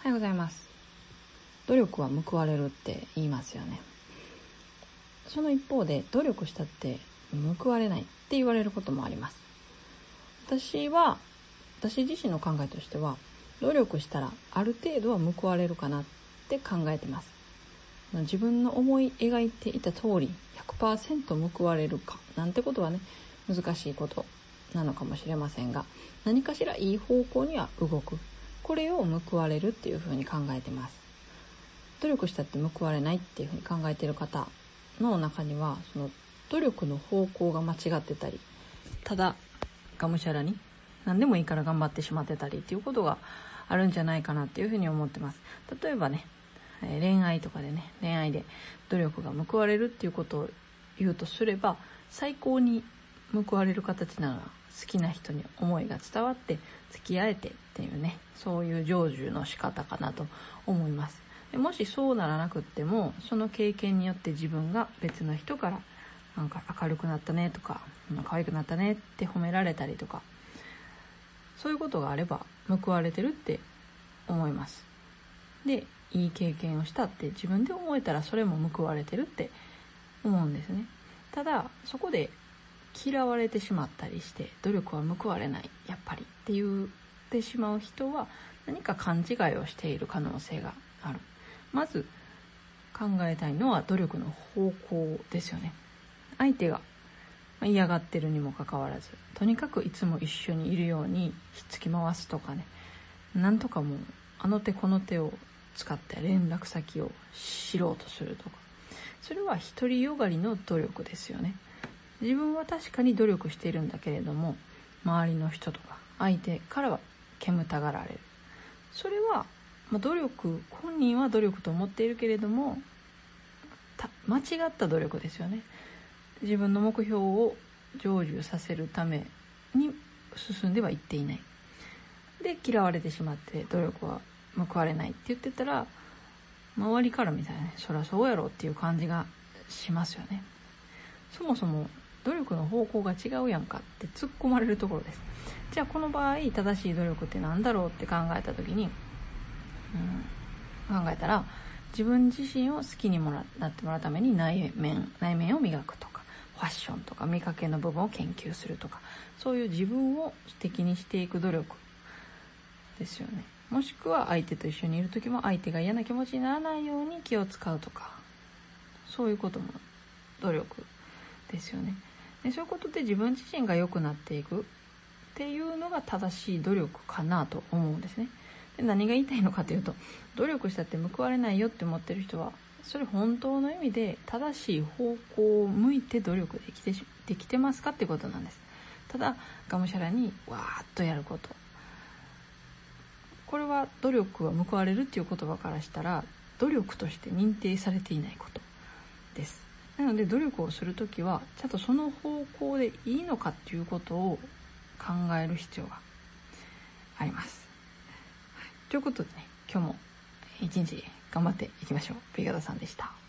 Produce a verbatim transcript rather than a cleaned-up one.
おはようございます。努力は報われるって言いますよね。その一方で努力したって報われないって言われることもあります。私は私自身の考えとしては、努力したらある程度は報われるかなって考えてます。自分の思い描いていた通り ひゃくパーセント 報われるかなんてことはね、難しいことなのかもしれませんが、何かしらいい方向には動く、これを報われるっていうふうに考えてます。努力したって報われないっていうふうに考えている方の中には、その努力の方向が間違ってたり、ただがむしゃらに何でもいいから頑張ってしまってたりっていうことがあるんじゃないかなっていうふうに思ってます。例えばね、恋愛とかでね、恋愛で努力が報われるっていうことを言うとすれば、最高に報われる形なら好きな人に思いが伝わって付き合えてっていうね、そういう成就の仕方かなと思います。でもしそうならなくっても、その経験によって自分が別の人からなんか明るくなったねとか、可愛くなったねって褒められたりとか、そういうことがあれば報われてるって思います。で、いい経験をしたって自分で思えたら、それも報われてるって思うんですね。ただそこで嫌われてしまったりして、努力は報われないやっぱりって言ってしまう人は、何か勘違いをしている可能性がある。まず考えたいのは努力の方向ですよね。相手が嫌がってるにもかかわらず、とにかくいつも一緒にいるようにひっつき回すとかね、なんとかもうあの手この手を使って連絡先を知ろうとするとか、それは独りよがりの努力ですよね。自分は確かに努力しているんだけれども、周りの人とか相手からは煙たがられる。それは、まあ、努力、本人は努力と思っているけれども、間違った努力ですよね。自分の目標を成就させるために進んではいっていない。で、嫌われてしまって努力は報われないって言ってたら、周りから見たらね、そりゃそうやろっていう感じがしますよね。そもそも努力の方向が違うやんかって突っ込まれるところです。じゃあこの場合正しい努力って何だろうって考えた時に、うん、考えたら、自分自身を好きにもらなってもらうために内面内面を磨くとか、ファッションとか見かけの部分を研究するとか、そういう自分を素敵にしていく努力ですよね。もしくは相手と一緒にいる時も相手が嫌な気持ちにならないように気を使うとか、そういうことも努力ですよね。で、そういうことで自分自身が良くなっていくっていうのが正しい努力かなと思うんですね。で、何が言いたいのかというと、努力したって報われないよって思ってる人は、それ本当の意味で正しい方向を向いて努力できてできてますかってことなんです。ただがむしゃらにわーっとやること、これは努力は報われるっていう言葉からしたら、努力として認定されていないことです。なので努力をするときは、ちゃんとその方向でいいのかっていうことを考える必要があります。はい、ということでね、今日も一日頑張っていきましょう。ピガダさんでした。